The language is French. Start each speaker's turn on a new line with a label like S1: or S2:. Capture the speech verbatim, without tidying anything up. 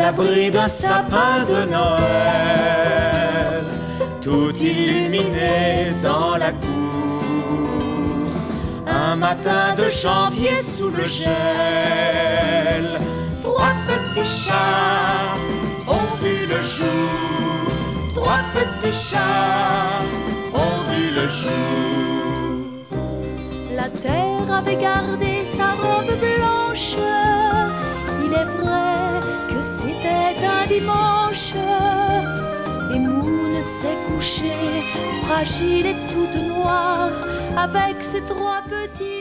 S1: l'abri d'un sapin de Noël, tout illuminé dans la cour. Un matin de janvier sous le gel, trois petits chats ont vu le jour. Trois petits chats ont vu le jour.
S2: La terre avait gardé sa robe blanche. Il est vrai que c'était un dimanche. Et Moon s'est couchée, fragile et toute noire, avec ses trois petits